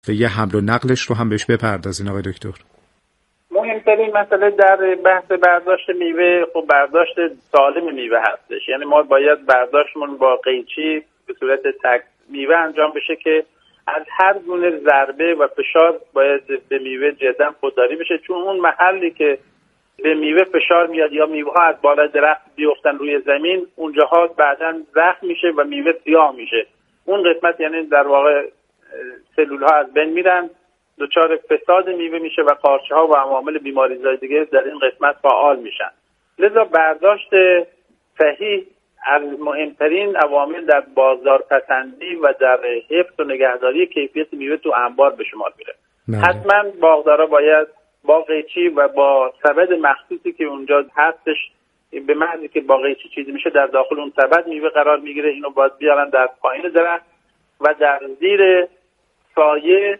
یه حمل و نقلش رو هم بهش بپردازین آقای دکتر. مهمترین مسئله در بحث برداشت میوه، خب برداشت سالم میوه هستش. یعنی ما باید برداشتمون با قیچی به صورت تک میوه انجام بشه که از هر گونه ضربه و فشار باید به میوه جدا خودداری بشه، چون اون محلی که به میوه فشار میاد یا میوه ها از بالای درخت بیفتن روی زمین، اونجاها بعداً زخم میشه و میوه سیاه میشه. اون قسمت یعنی در واقع سلول ها از بین میرن، دچار فساد میوه میشه و قارچه ها و عوامل بیماریزای دیگه در این قسمت فعال میشن. لذا برداشت صحیح از مهمترین عوامل در بازارپسندی و در حفظ و نگهداری کیفیت میوه تو انبار به شمار میره. حتما باغدارا باید با قیچی و با سبد مخصوصی که اونجا هستش، به معنی که با قیچی چیزی میشه در داخل اون سبد میوه قرار میگیره، اینو باید بیارن در پایین درخت و در زیر سایه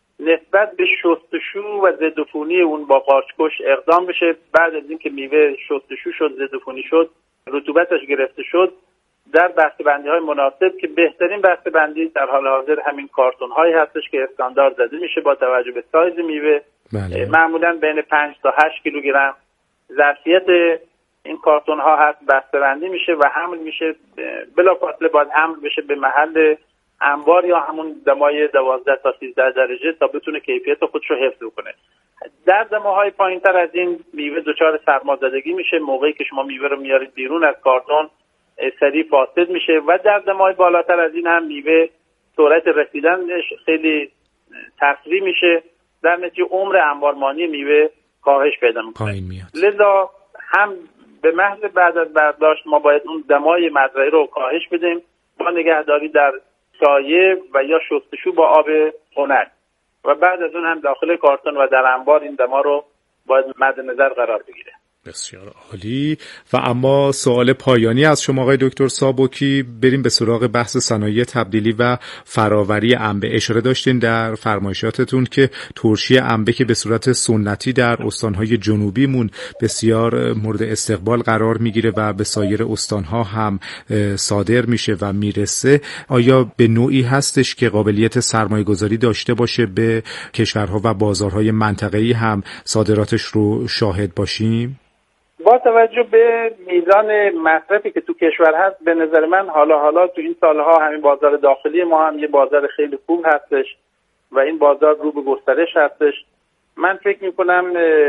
نسبت به شستشو و ضدعفونی اون با قارچکش اقدام بشه. بعد از اینکه میوه شستشو شد، ضدعفونی شد، رطوبتش گرفته شد، در بسته‌بندی‌های مناسب که بهترین بسته‌بندی در حال حاضر همین کارتون‌هایی هستش که استاندارد زده میشه با توجه به سایز میوه. معمولاً بین 5 تا 8 کیلوگرم ظرفیت این کارتون‌ها هست، بسته‌بندی میشه و حمل میشه. بلافاصله باید حمل بشه به محل انبار یا همون دمای 12 تا 13 درجه تا بتونه کیفیت خودش رو حفظ کنه. در دماهای پایین‌تر از این میوه دچار سرمازدگی میشه. موقعی که شما میوه رو میارید بیرون از کارتون سریع فاسد میشه و در دماهای بالاتر از این هم میوه سرعت رسیدنش خیلی تسریع میشه. در نتیجه عمر انبارمانی میوه کاهش پیدا میکنه. لذا هم به محض بعد از برداشت ما باید اون دمای مزرعه رو کاهش بدیم با نگهداری در سایه و یا شستشو با آب خنک و بعد از اون هم داخل کارتون و در انبار این دما رو باید مد نظر قرار بگیره. بسیار عالی. و اما سوال پایانی از شما آقای دکتر سابکی، بریم به سراغ بحث صنایع تبدیلی و فراوری انبه. اشاره داشتین در فرمایشاتتون که ترشی انبه که به صورت سنتی در استانهای جنوبیمون بسیار مورد استقبال قرار میگیره و به سایر استانها هم صادر میشه و میرسه، آیا به نوعی هستش که قابلیت سرمایه گذاری داشته باشه به کشورها و بازارهای منطقه‌ای هم صادراتش رو شاهد باشیم؟ با توجه به میزان مصرفی که تو کشور هست، به نظر من حالا تو این سالها همین بازار داخلی ما هم یه بازار خیلی خوب هستش و این بازار رو به گسترش هستش. من فکر میکنم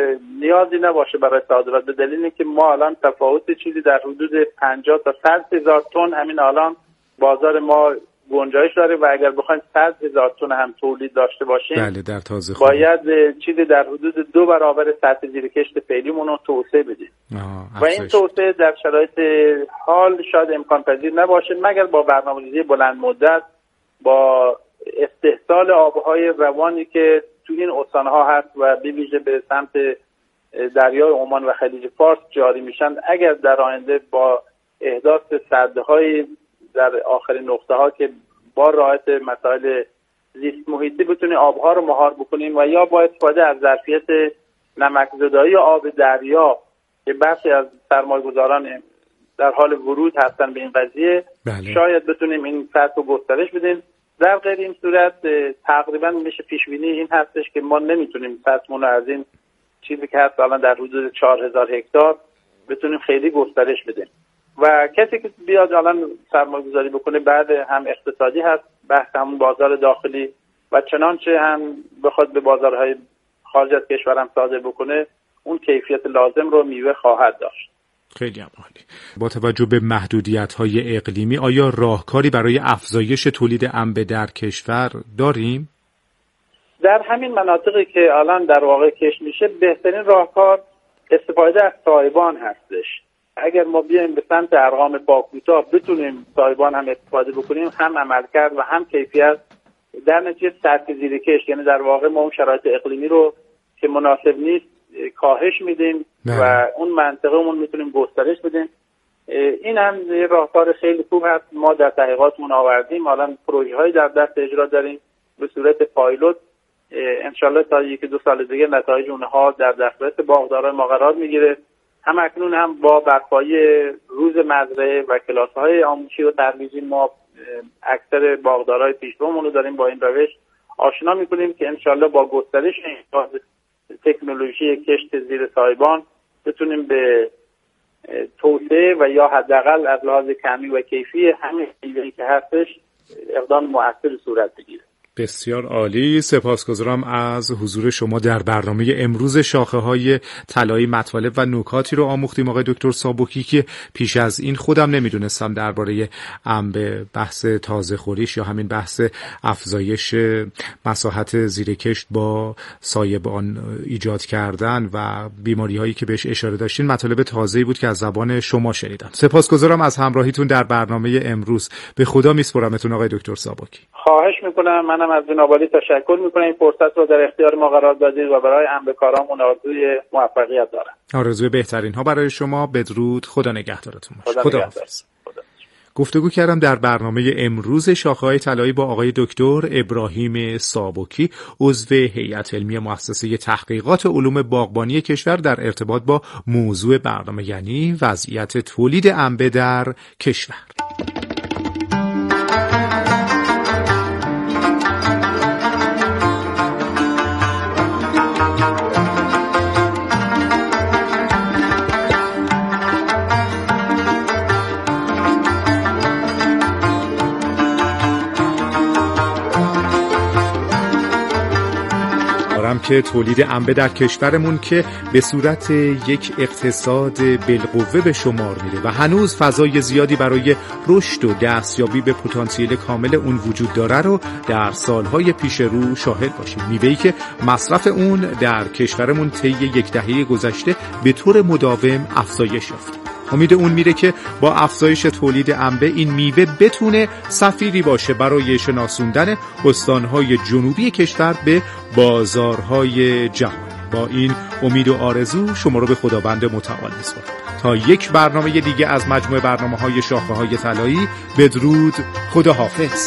نیازی نباشه برای صادرات، به دلیل اینکه ما الان تفاوت چیزی در حدود 50 تا 100 هزار تن همین الان بازار ما گنجایش داره و اگر بخوایم 100 هزار تن هم تولید داشته باشیم در تازه باید چیزی در حدود 2 برابر سطح زیرکشت فعلیمون رو توسعه بدیم و این توسعه در شرایط حال شاید امکان پذیر نباشه مگر با برنامه‌ریزی بلند مدت، با استحصال آبهای روانی که تو این استان‌ها هست و به ویژه به سمت دریای عمان و خلیج فارس جاری میشن. اگر در آینده با احداث سدهای در آخرین نقطه‌ها که با رعایت مسائل زیست محیطی بتونیم آبها رو مهار بکنیم و یا با استفاده از ظرفیت نمکزدایی آب دریا که بخشی از سرمایه‌گذاران در حال ورود هستن به این قضیه، شاید بتونیم این سطح رو گسترش بدیم. در غیر این صورت تقریبا میشه پیش بینی این هستش که ما نمیتونیم سطحمون از این چیزی که هست الان در حدود 4000 هکتار بتونیم خیلی گسترش بدیم و کسی که بیاد الان سرمایه گذاری بکنه بعد هم اقتصادی هست، بحث همون بازار داخلی و چنانچه هم بخواد به بازارهای خارج از کشور هم صادر بکنه اون کیفیت لازم رو میوه خواهد داشت. خیلی عالی. با توجه به محدودیت‌های اقلیمی آیا راهکاری برای افزایش تولید انبه در کشور داریم؟ در همین مناطقی که الان در واقع کشت میشه بهترین راهکار استفاده از سایبان هستش. اگر ما بیایم به سمت ارقام پاکوتا بتونیم سایبان هم استفاده بکنیم، هم عملکرد و هم کیفیت، در نتیجه سطح زیرکشت، یعنی در واقع ما اون شرایط اقلیمی رو که مناسب نیست کاهش میدیم و اون منطقه‌مون میتونیم گسترش بدیم. این هم یه راهکار خیلی خوب هست. ما در تحقیقاتمون آوردیم، الان پروژه‌هایی در دست اجرا داریم به صورت پایلوت. انشالله تا 1-2 سال دیگه نتایج اونها در دسترس باغداران ما قرار میگیره. هم اکنون هم با برپایی روز مزرعه و کلاس‌های آموزشی و ترویجی ما اکثر باغدارای پیشرومون رو داریم با این روش آشنا میکنیم که انشالله با گسترش این تکنولوژی کشت زیر سایبان بتونیم به توسعه و یا حداقل از لحاظ کمی و کیفی همین میوه‌ای که هستش اقدام مؤثر صورت بگیره. بسیار عالی. سپاسگزارم از حضور شما در برنامه امروز شاخه‌های طلایی. مطالب و نکاتی رو آموختیم آقای دکتر سابکی که پیش از این خودم نمیدونستم درباره انبه، بحث تازه خوریش یا همین بحث افزایش مساحت زیر کشت با سایبان ایجاد کردن و بیماری‌هایی که بهش اشاره داشتین مطالب تازه‌ای بود که از زبان شما شنیدم. سپاسگزارم از همراهیتون در برنامه امروز. به خدا میسپارمتون آقای دکتر سابکی. خواهش میکنم. منم از جناب عالی تشکر میکنم این فرصت رو در اختیار ما قرار دادید و برای انبه‌کارامون آرزوی موفقیت دارم. آرزوی بهترین ها برای شما. بدرود. خدا نگهدارتون باشه. خدا نگهدار. گفتگو کردم در برنامه امروز شاخه‌های طلایی با آقای دکتر ابراهیم سابکی، عضو هیئت علمی مؤسسه تحقیقات علوم باغبانی کشور در ارتباط با موضوع برنامه، یعنی وضعیت تولید انبه در کشور. که تولید انبه در کشورمون که به صورت یک اقتصاد بالقوه به شمار میره و هنوز فضای زیادی برای رشد و دستیابی به پتانسیل کامل اون وجود داره رو در سالهای پیش رو شاهد باشیم. میوه‌ای که مصرف اون در کشورمون طی یک دهه گذشته به طور مداوم افزایش یافته. امید اون میره که با افزایش تولید انبه این میوه بتونه سفیری باشه برای شناسوندن استانهای جنوبی کشور به بازارهای جهانی. با این امید و آرزو شما رو به خداوند متعال میسپارم. تا یک برنامه دیگه از مجموعه برنامه‌های شاخه‌های طلایی، بدرود، خداحافظ.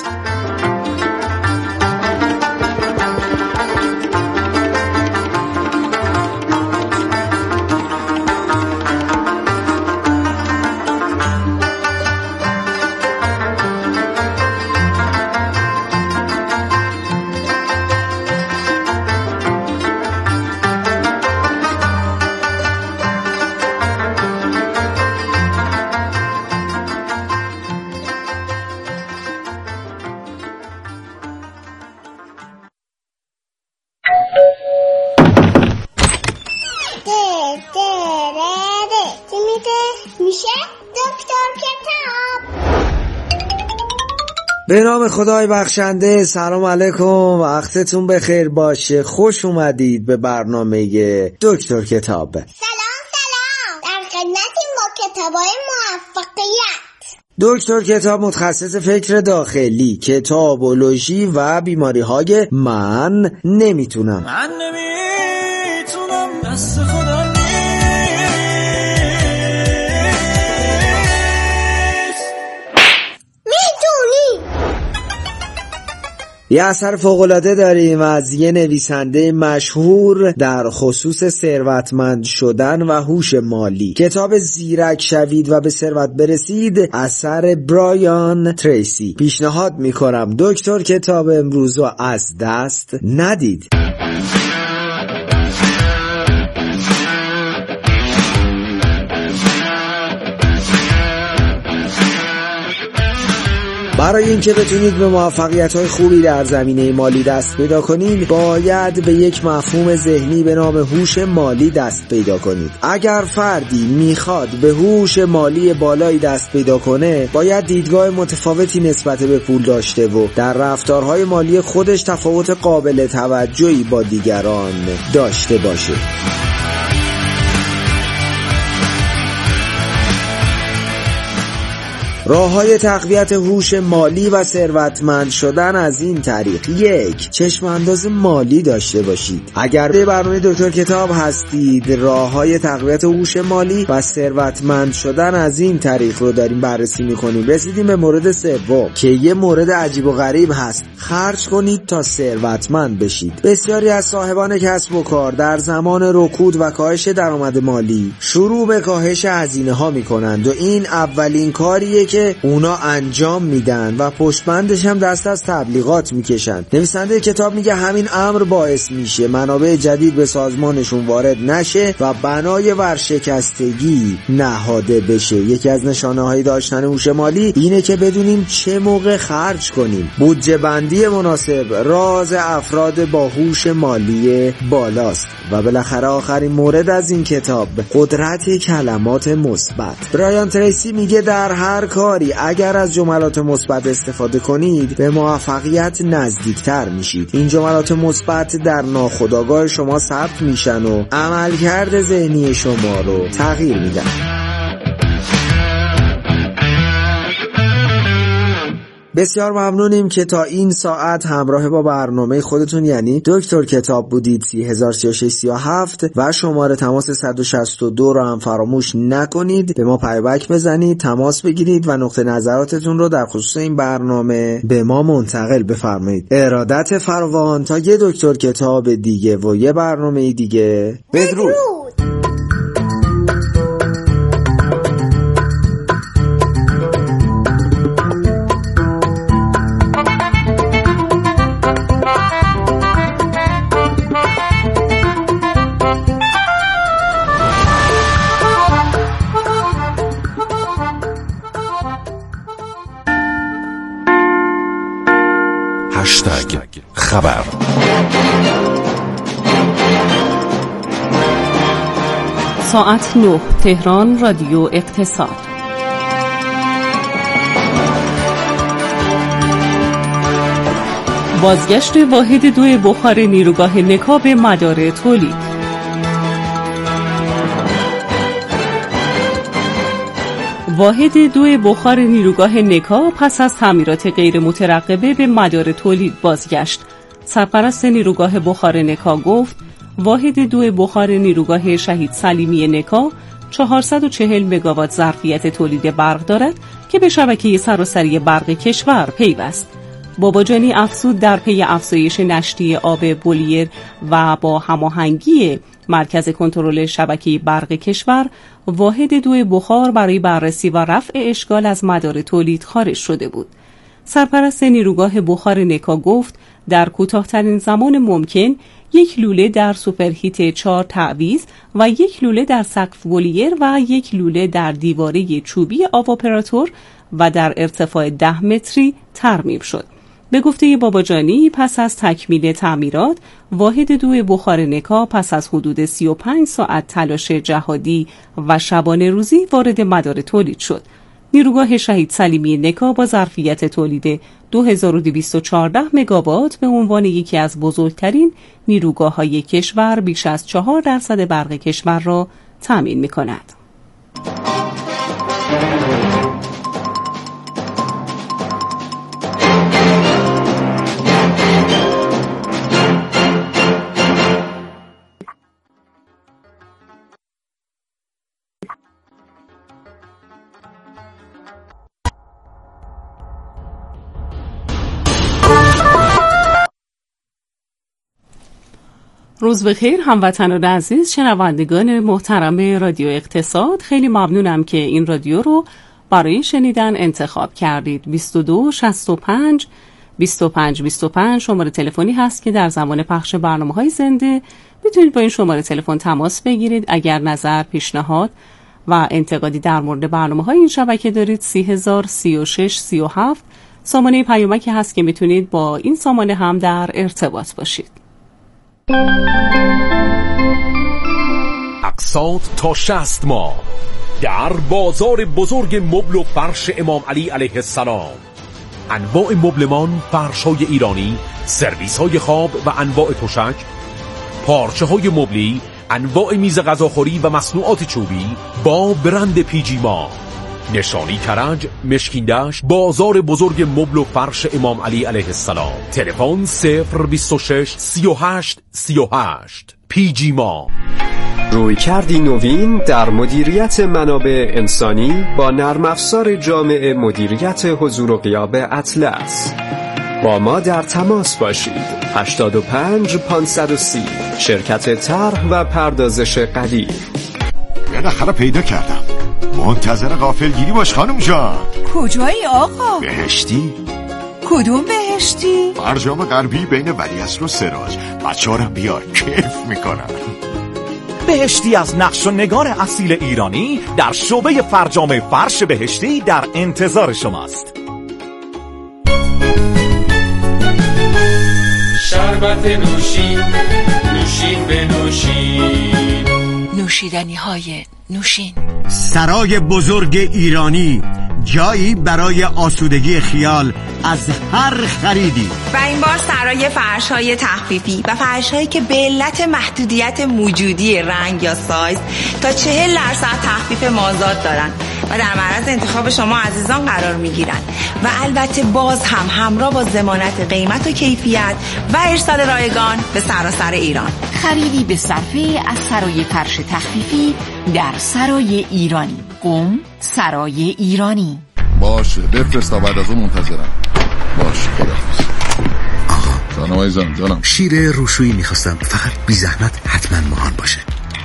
به نام خدای بخشنده. سلام علیکم، وقتتون بخیر باشه. خوش اومدید به برنامه دکتر کتاب. سلام در خدمتیم با کتابای موفقیت. دکتر کتاب متخصص فکر داخلی، کتابولوژی و بیماری‌های من نمیتونم دست خدا نیست. یه اثر فوق‌العاده داریم از یه نویسنده مشهور در خصوص ثروتمند شدن و هوش مالی. کتاب زیرک شوید و به ثروت برسید، اثر برایان تریسی. پیشنهاد میکنم دکتر کتاب امروز رو از دست ندید. برای اینکه بتونید به موفقیت‌های خوبی در زمینه مالی دست پیدا کنید، باید به یک مفهوم ذهنی به نام هوش مالی دست پیدا کنید. اگر فردی میخواد به هوش مالی بالایی دست پیدا کنه، باید دیدگاه متفاوتی نسبت به پول داشته و در رفتارهای مالی خودش تفاوت قابل توجهی با دیگران داشته باشه. راه‌های تقویت هوش مالی و ثروتمند شدن از این طریق: 1. چشم انداز مالی داشته باشید. اگر به برنامه دکتر کتاب هستید، راه‌های تقویت هوش مالی و ثروتمند شدن از این طریق رو داریم بررسی می‌کنیم. رسیدیم به مورد سوم که یه مورد عجیب و غریب هست: خرج کنید تا ثروتمند بشید. بسیاری از صاحبان کسب و کار در زمان رکود و کاهش درآمد مالی شروع به کاهش هزینه‌ها می‌کنند و این اولین کاریه که که اونا انجام میدن و پشتبندش هم دست از تبلیغات میکشن. نویسنده کتاب میگه همین امر باعث میشه منابع جدید به سازمانشون وارد نشه و بنای ورشکستگی نهاده بشه. یکی از نشانه‌های داشتن هوش مالی اینه که بدونیم چه موقع خرج کنیم. بودجه بندی مناسب راز افراد با هوش مالی بالاست. و بالاخره آخرین مورد از این کتاب، قدرت کلمات مثبت. برایان تریسی میگه در هر کاری اگر از جملات مثبت استفاده کنید به موفقیت نزدیکتر میشید. این جملات مثبت در ناخودآگاه شما ثبت میشن و عملکرد ذهنی شما رو تغییر میدن. بسیار ممنونیم که تا این ساعت همراه با برنامه خودتون یعنی دکتر کتاب بودید. 303637 و شماره تماس 162 رو هم فراموش نکنید. به ما پیبک بزنید، تماس بگیرید و نقطه نظراتتون رو در خصوص این برنامه به ما منتقل بفرمایید. ارادت فراوان تا یه دکتر کتاب دیگه و یه برنامه دیگه. بدرود. خبر. ساعت 9 تهران، رادیو اقتصاد. بازگشت واحد 2 بخار نیروگاه نکا به مدار تولید. واحد 2 بخار نیروگاه نکا پس از تعمیرات غیر مترقبه به مدار تولید بازگشت. سرپرست نیروگاه بخار نکا گفت واحد 2 بخار نیروگاه شهید سلیمی نکا 440 مگاوات ظرفیت تولید برق دارد که به شبکه سراسری برق کشور پیوست. باباجانی افزود در پی افزایش نشتی آب بولیر و با هماهنگی مرکز کنترل شبکه برق کشور، واحد 2 بخار برای بررسی و رفع اشکال از مدار تولید خارج شده بود. سرپرست نیروگاه بخار نکا گفت در کوتاه‌ترین زمان ممکن یک لوله در سوپرهیت 4 تعویض و یک لوله در سقف بولیر و یک لوله در دیواره چوبی آواپراتور و در ارتفاع 10 متری ترمیم شد. به گفته باباجانی پس از تکمیل تعمیرات، واحد 2 بخار نکا پس از حدود 35 ساعت تلاش جهادی و شبانه روزی وارد مدار تولید شد. نیروگاه شهید سلیمی نکا با ظرفیت تولید 2214 مگاوات به عنوان یکی از بزرگترین نیروگاه‌های کشور بیش از 4% برق کشور را تامین می‌کند. روز بخیر هموطنان عزیز، شنوندگان محترم رادیو اقتصاد. خیلی ممنونم که این رادیو رو برای شنیدن انتخاب کردید. 22 65 25 25 شماره تلفنی هست که در زمان پخش برنامه‌های زنده میتونید با این شماره تلفن تماس بگیرید. اگر نظر، پیشنهاد و انتقادی در مورد برنامه‌های این شبکه دارید 3036 37 سامانه پیامکی هست که میتونید با این سامانه هم در ارتباط باشید. اقساط تا 60 ماه در بازار بزرگ مبل و فرش امام علی علیه السلام. انواع مبلمان، فرش‌های ایرانی، سرویس‌های خواب و انواع تشک، پارچه‌های مبلی، انواع میز غذاخوری و مصنوعات چوبی با برند پیجیما. نشانی کرج، مشکیندشت، بازار بزرگ مبل و فرش امام علی علیه السلام. تلفن 026 38 38. پیجیما. رویکردی نوین در مدیریت منابع انسانی با نرم افزار جامع مدیریت حضور و غیاب اطلس. با ما در تماس باشید. 85 530 شرکت طرح و پردازش قدیر. بالاخره پیدا کردم. منتظر غافلگیری باش خانم جان. کجایی آقا؟ بهشتی. کدوم بهشتی؟ فرجام غربی بین ولیعصر و سراج. بچه‌ها رو بیار، کیف میکنن. بهشتی از نقش و نگار اصیل ایرانی در شعبه فرجام فرش بهشتی در انتظار شماست. شربت نوشین، نوشین به نوشین، نوشیدنی های نوشین. سرای بزرگ ایرانی، جایی برای آسودگی خیال از هر خریدی. و این بار سرای فرش‌های تخفیفی و فرش‌هایی که به علت محدودیت موجودی رنگ یا سایز تا 40% تخفیف مازاد دارن و در معرض انتخاب شما عزیزان قرار میگیرن و البته باز هم همراه با ضمانت قیمت و کیفیت و ارسال رایگان به سراسر ایران. خریدی به صرفه از سرای فرش تخفیفی در سرای ایرانی. قم سرای ایرانی. باشه بفرست تا بعد از اون منتظرم. باشه خداحافظ. جانم عزیزم جانم. شیر روشویی میخواستم، فقط بی زحمت حتما ماهان باشه.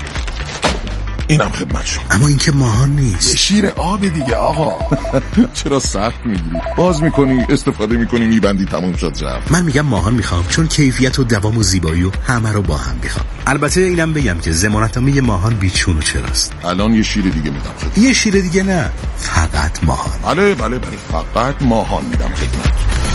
اینم خدمت شما. اما این که ماهان نیست. شیر آب دیگه آقا. چرا سخت میگیری؟ باز میکنی، استفاده میکنی، میبندی، تموم شد رفت. من میگم ماهان میخوام، چون کیفیت و دوام و زیبایی و همه رو با هم میخوام. البته اینم بگم که ضمانتنامه ماهان بیچون و چراست. الان یه شیر دیگه میدم خدمت. یه شیر دیگه نه، فقط ماهان. بله فقط ماهان میدم خدمت.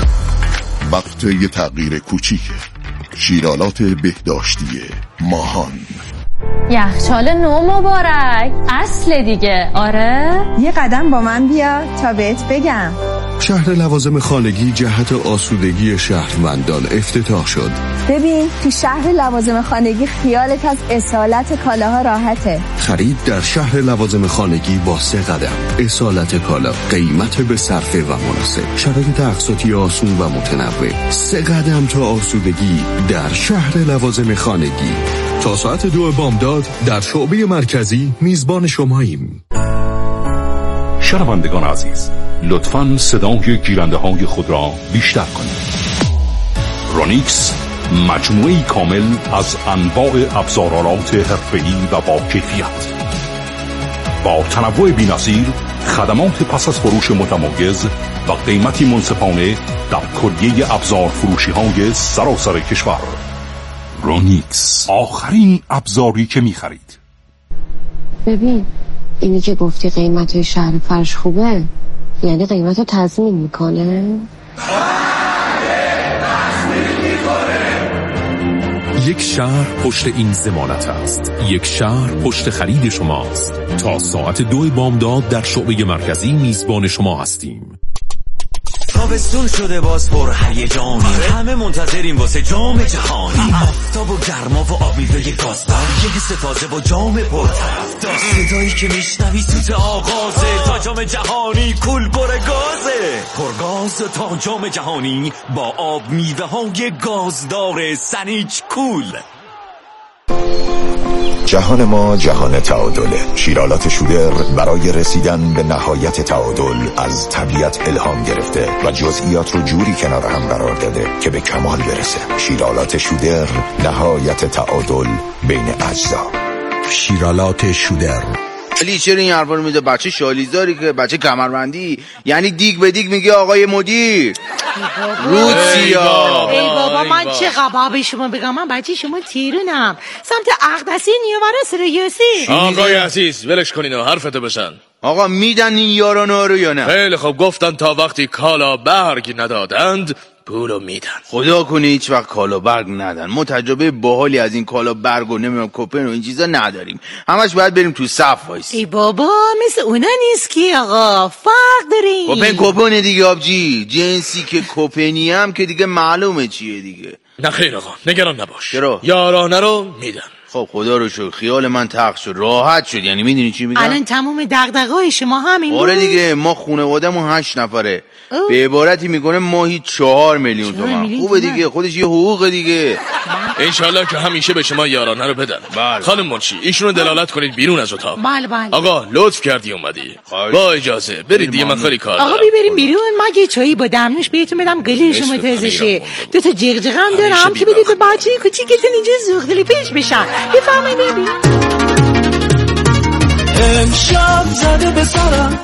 وقت یه تغییر کوچیکه. شیرالات بهداشتی ماهان. یخچال نو مبارک، اصل دیگه. آره یه قدم با من بیا تا بهت بگم. شهر لوازم خانگی جهت آسودگی شهروندان افتتاح شد. ببین تو شهر لوازم خانگی خیالت از اصالت کالاها راحته. خرید در شهر لوازم خانگی با 3 قدم. اصالت کالا، قیمت به صرفه و مناسب، شرایط اقساطی آسون و متنوع. 3 قدم تا آسودگی در شهر لوازم خانگی. تا ساعت 2 بامداد در شعبه مرکزی میزبان شماییم. شنوندگان عزیز، لطفاً صدای گیرنده های خود را بیشتر کنید. رونیکس مجموعه‌ای کامل از انواع ابزارآلات حرفه‌ای و با کیفیت، با تنوع بی‌نظیر، خدمات پس از فروش متمایز و قیمتی منصفانه در کلیه ابزار فروشی‌های سراسر کشور. رونیکس، آخرین ابزاری که می‌خرید. ببین اینی که گفتی قیمت شهر فرش خوبه، یعنی قیمت رو تضمین میکنه؟ یک شهر پشت این ضمانت است. یک شهر پشت خرید شماست. تا ساعت 2 بامداد در شعبه مرکزی میزبان شما هستیم. تابستون شده باز پر هیجانی، همه منتظریم واسه جام جهانی. آفتاب و گرما و آب میوه گازدار، یه حس تازه و جام پرطرفدار. صدایی که میشنوی سوت آغازه، تا جام جهانی کول پر گازه. پرگاز تا جام جهانی با آب میوه های گازدار سنیچ کول. جهان ما جهان تعادله. شیرالات شودر برای رسیدن به نهایت تعادل از طبیعت الهام گرفته و جزئیات رو جوری کنار هم قرار داده که به کمال برسه. شیرالات شودر، نهایت تعادل بین اجزا. شیرالات شودر. علی چرا این حرفا رو میده؟ بچه شالیزاری که بچه کمربندی، یعنی دیگ به دیگ میگه آقای مدیر. روسیا. ای بابا من چه قباب شما بگم، من بچه شما تیرونم، سمت اقدسی نیومره سریوسی. آقای عزیز ولش کنین و حرفتو بزن. آقا میدن این یارانا رو یا نه؟ خیلی خب، گفتن تا وقتی کالا برگ ندادند پولو میدن. خدا کنه هیچ وقت کالا برگ ندن. ما تجربه باحالی از این کالا برگ و نمیدونم کوپن و این چیزا نداریم. همش باید بریم تو صف وایسیم. ای بابا مثل اونا نیست که آقا، فرق داریم. کوپن دیگه آبجی، جنسی که کوپنی هم که دیگه معلومه چیه دیگه. نه خیر آقا نگران نباش. چرا؟ یارانه رو میدن. خب خدا رو شکر، خیال من تخت شد، راحت شد. یعنی میدونی چی میگم؟ الان تمام دغدغه‌های شما همین بود. آره دیگه، ما خانواده‌مون 8 نفره. به عبارتی میکنه ماهی 4 میلیون تومان. خوبه دیگه، خودش یه حقوق دیگه. انشالله که همیشه به شما یارانه رو بدن. بله. خانم منشی ایشونو دلالت کنید بیرون از اتاق. بله بله. آقا لطف کردی اومدی. با اجازه برید دیگه، من خیلی کار دارم. آقا بریم بیرون، مگه چایی با دمنوش بهتون بدم گلی شما تازه شه. 2 تا جغجغه هم دارم که بدید به بچه کوچیکتون اینجا زغدلی پیش بشن. بفرمایید ببین. امشب زده به سرم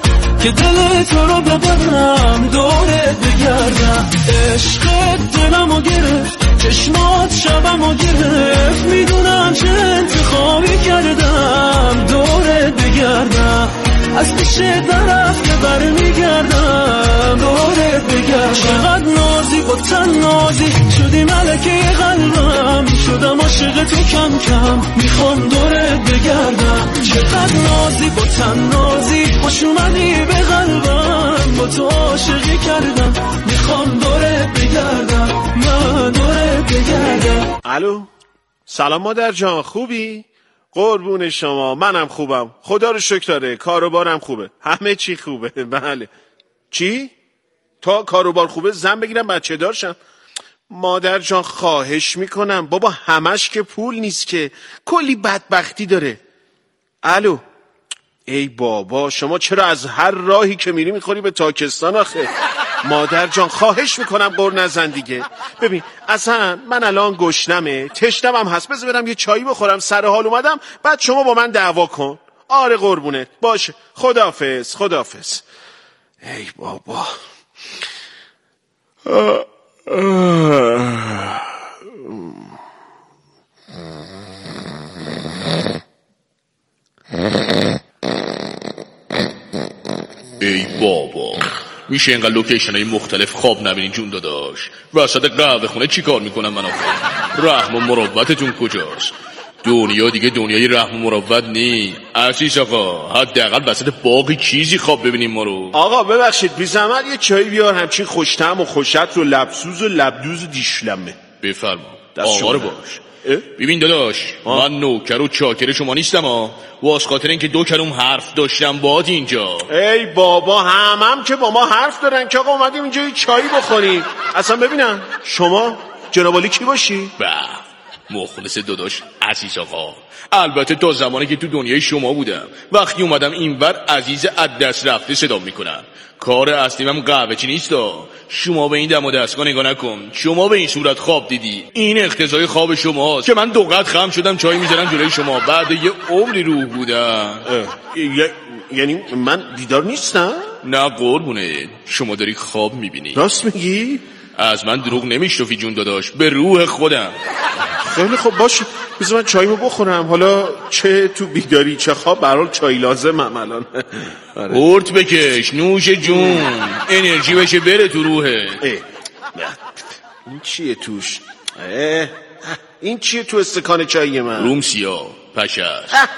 که دل تو رو ببرم دورت بگردم. عشقت دلمو گرفت، چشمات شبمو گرفت، میدونم چه انتخابی کردم دورت بگردم. از پیش درفت برمیگردم دورت بگردم. چقدر نازی با تن نازی شدی ملکه قلبم، شدم عاشق تو کم کم میخوام دورت بگردم. چقدر نازی با تن نازی خوش اومدی به قلبم، با تو عاشقی کردم میخوام دورت بگردم، من دورت بگردم. الو سلام مادر جان، خوبی؟ قربون شما، منم خوبم خدا رو شکر. داره کار و بارم خوبه، همه چی خوبه. بله. چی؟ تا کار و بار خوبه زن بگیرم بچه دارشم؟ مادر جان خواهش میکنم بابا، همش که پول نیست که، کلی بدبختی داره. الو ای بابا، شما چرا از هر راهی که میری میخوری به تاکستان آخه؟ مادر جان خواهش میکنم قر نزن دیگه. ببین اصلا من الان گشنمه، تشنم هم هست، بذار برم یه چایی بخورم، سر حال اومدم بعد شما با من دعوا کن. آره قربونت باشه، خداحافظ خداحافظ. ای بابا. ای بابا، میشه اینقدر لوکیشن های مختلف خواب نبینی جون داداش؟ وسط قهوه خونه چی کار میکنم من آخه؟ رحم و مروتتون کجاست؟ دنیا دیگه دنیای رحم و مروت نی عزیز آقا، حداقل وسط باقی چیزی خواب ببینیم ما رو. آقا ببخشید بی زحمت یه چایی بیار، همچین خوش‌طعم و خوشت رو لبسوز و لبدوز و دیشلمه. بفرما آقا رو باش. ببین داداش، من نوکر و چاکر شما نیستم واسه خاطر اینکه 2 کلمه حرف داشتم باهات اینجا. ای بابا، هم که با ما حرف دارن که آقا اومدیم اینجا یه چایی بخوریم. اصلا ببینم شما جناب عالی کی باشی؟ مخلص داداش عزیز آقا. البته تا زمانی که تو دنیای شما بودم، وقتی اومدم اینور عزیز از دست رفته صدا میکنم. کار اصلیم قهوه چی نیست شما به این دم و دستگاه نگاه نکن، شما به این صورت خواب دیدی. این اقتضای خواب شماست که من 2 قد خم شدم چای میذارم جلوی شما بعد یه عمری روح بودم. یعنی من بیدار نیستم؟ نه قربونه، شما داری خواب میبینی. راست میگی؟ از من دروغ نمیشنفی جون داداش، به روح خودم. خیلی خوب باشه، بذار من چایمو بخورم، حالا چه تو بیداری چه خواب برحال چای لازمم الان. ارت بکش نوش جون، انرژی بشه بره تو روحه. این چیه توش؟ این چیه تو استکان چایی من؟ روم سیاه پشر.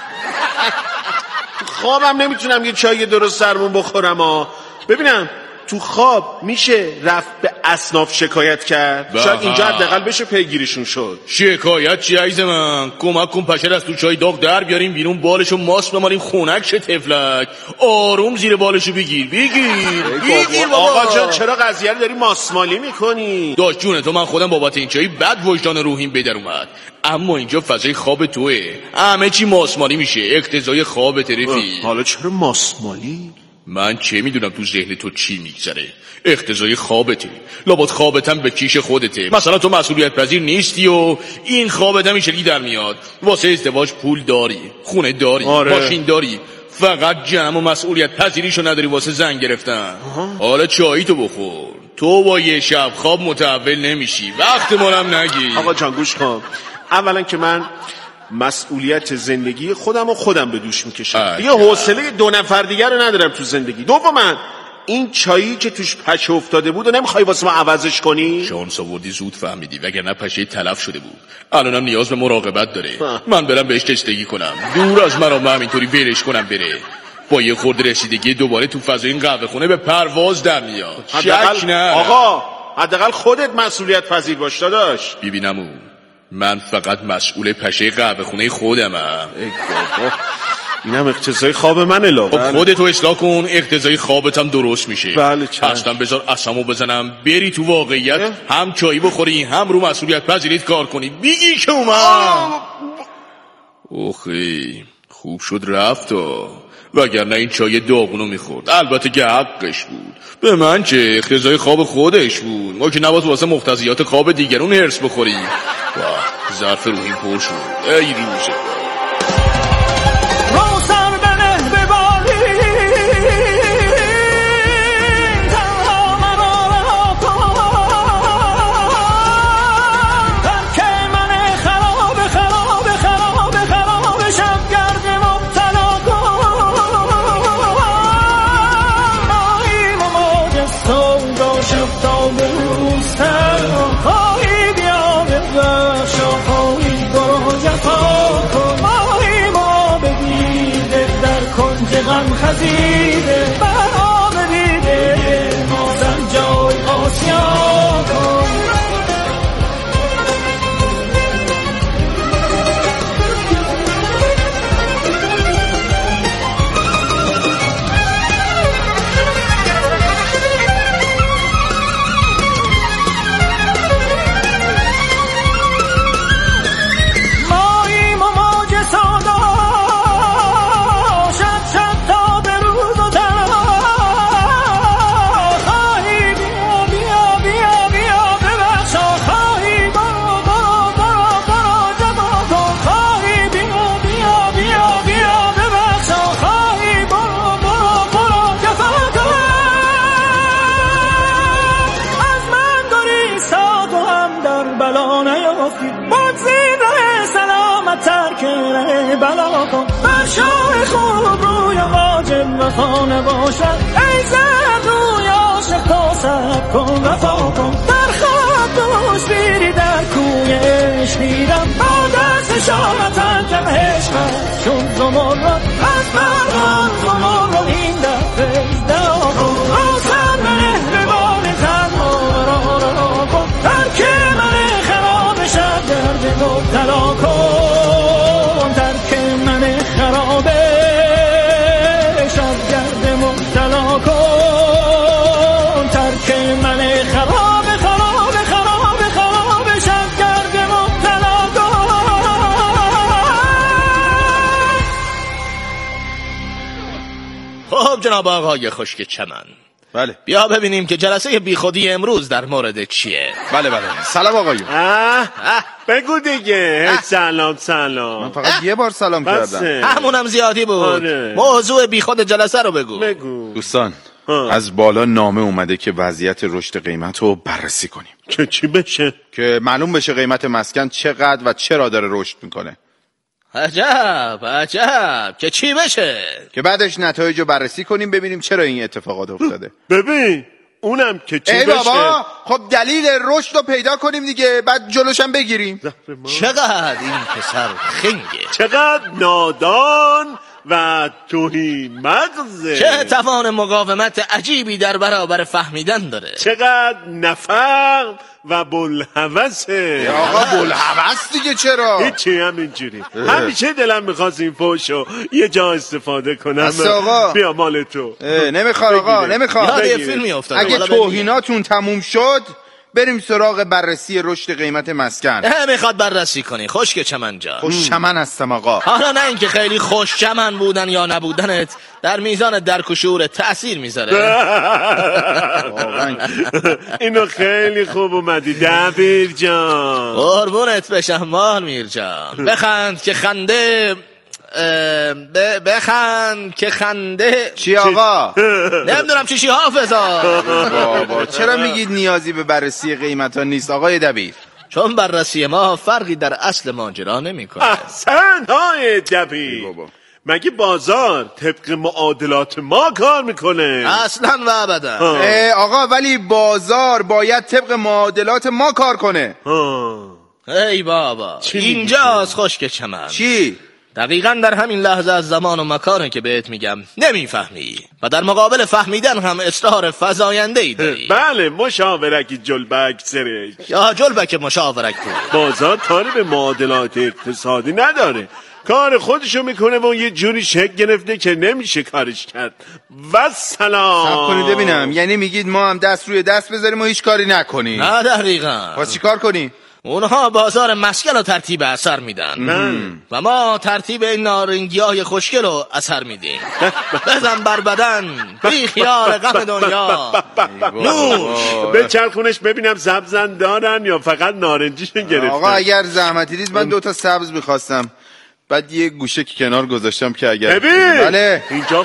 خوابم نمیتونم یه چای درست سرمون بخورم ببینم تو خواب میشه رفت به اصناف شکایت کرد؟ شاید اینجا حداقل بشه پیگیریشون شد. شکایت چی عزیز من؟ کمک کن پشر از تو چای داغ در بیاریم بیرون، بالشو ماست بماریم خونک شه تفلک. آروم زیر بالشو بگیر بابا. آقا جان چرا قضیه رو داری ماسمالی میکنی؟ داشت جونه تو، من خودم بابت این چایی بد وجدان روحیم بدر اومد، اما اینجا فضای خواب توه، همه چی ماسمالی میشه، اقتضای خواب رفیق. حالا چرا ماسمالی؟ من چه میدونم تو ذهن تو چی میگذره؟ اقتضای خوابته، لابد خوابتم به کیش خودته. مثلا تو مسئولیت پذیر نیستی و این خوابتم این شکلی در میاد. واسه ازدواج پول داری، خونه داری، ماشین داری، فقط جمع و مسئولیت پذیریشو نداری واسه زن گرفتن. حالا چایی تو بخور، تو با یه شب خواب متحول نمیشی، وقت منم نگی. آقا جان گوش کن، اولا که من مسئولیت زندگی خودم به دوش میکشم، دیگه حوصله 2 نفر دیگر رو ندارم تو زندگی. دوما این چایی که توش پشه افتاده بود و نمیخوای واسه ما عوضش کنی؟ شانس آوردی زود فهمیدی، وگرنه پشه تلف شده بود. الانم نیاز به مراقبت داره. من برم بهش تستگی کنم، دور از مرا همینطوری ولش کنم بره. با یه خورده رسیدگی دوباره تو فضای این قهوه خونه به پرواز در میاد. شک نه آقا، حداقل خودت مسئولیت پذیر باش داداش. ببینم من فقط مسئول پشه قهوه خونه خودمم. ای بابا، اینم اقتضای خواب منه. لا خودتو اصلاح کن، اقتضای خوابتم درست میشه. بله اصلا بذار اسمو بزنم بری تو واقعیت، هم چایی بخوری هم رو مسئولیت پذیریت کار کنی، بگی که اومد. اوخی خوب شد رفت وگرنه این چای داغونو میخورد. البته که حقش بود، به من چه، اقتضای خواب خودش بود. ما که نباید واسه مقتضیات خواب دیگرون هرس بخوری. واه ظرف روحیم پر شد. ای روزه روزم بنه بباری رسیده برام دیده ما سنجای آسیا کن. بلا کن بر شاه خوب روی واجب وفا نباشد ای زد روی عاشق تا سب کن وفا کن. در خواب دوش بیری در کوی عشق دیدم با دست شامتن کم عشقت چون زمرد از مردان زمرد این دفعه دعا کن. آسان مهربان تنها را کن ترک من خراب شد درد مبتلا کن. خب جناب آقای خشک چمن، بله بیا ببینیم که جلسه بیخودی امروز در مورد چیه. بله سلام آقایون. بگو دیگه. سلام. من فقط یه بار سلام کردم. همونم زیادی بود. موضوع بیخود جلسه رو بگو. دوستان از بالا نامه اومده که وضعیت رشد قیمت رو بررسی کنیم که چی بشه؟ که معلوم بشه قیمت مسکن چقدر و چرا داره رشد میکنه. عجب که چی بشه؟ که بعدش نتایج رو بررسی کنیم ببینیم چرا این اتفاقات افتاده. ببین اونم که چی بشه؟ بابا خب دلیل رشد رو پیدا کنیم دیگه، بعد جلوشم بگیریم. چقدر این پسر خنگه، چقدر نادان و توهی مغزه، چه توان مقاومت عجیبی در برابر فهمیدن داره، چقدر نفهم و بلحوثه. آقا بلحوث دیگه چرا؟ هیچی همینجوری. همیشه دلم میخواست این فوشو یه جا استفاده کنم. آقا بیا مال تو. نمیخواد آقا نمیخواد. یاد فیلمی افتاد. اگه توهیناتون تموم شد بریم سراغ بررسی رشد قیمت مسکن. میخواد بررسی کنی خشک چمن جان؟ خوش چمن هستم آقا. حالا نه اینکه خیلی خوش چمن بودن یا نبودنت در میزان درک و شعور تأثیر میذاره. اینو خیلی خوب اومدی دبیر جان. قربونت بشم مالمیر جان. بخند که خنده بخند که خنده. چی آقا؟ نمیدونم چی حافظا. بابا چرا میگید نیازی به بررسی قیمت ها نیست آقای دبیر؟ چون بررسی ما فرقی در اصل ماجرا نمیکنه. احسن های دبیر. مگه بازار طبق معادلات ما کار میکنه؟ اصلا و ابدا. آقا ولی بازار باید طبق معادلات ما کار کنه. ای بابا اینجاست خشک چمن. چی؟ دقیقا در همین لحظه از زمان و مکانه که بهت میگم نمیفهمی و در مقابل فهمیدن هم اصرار فزاینده‌ای داری. بله مشاورکی جلبک سرش یا جلبک مشاورک تو. بازار کاری به معادلات اقتصادی نداره، کار خودشو میکنه و یه جوری شک گرفته که نمیشه کارش کرد. و سلام. صبر کنید ببینم، یعنی میگید ما هم دست روی دست بذاریم و هیچ کاری نکنیم؟ نه دقیقا. پس چی کار کنیم؟ اونها بازار مسکن رو ترتیب اثر میدن و ما ترتیب این نارنگیای خوشگل رو اثر میدیم. بزن بر بدن بی خیال غم دنیا نوش. به چرخونش ببینم سبزن دارن یا فقط نارنجیشون گرفتن. آقا اگر زحمتی نیست من 2 سبز میخواستم، بعد یه گوشه که کنار گذاشتم که اگر ببین بله اینجا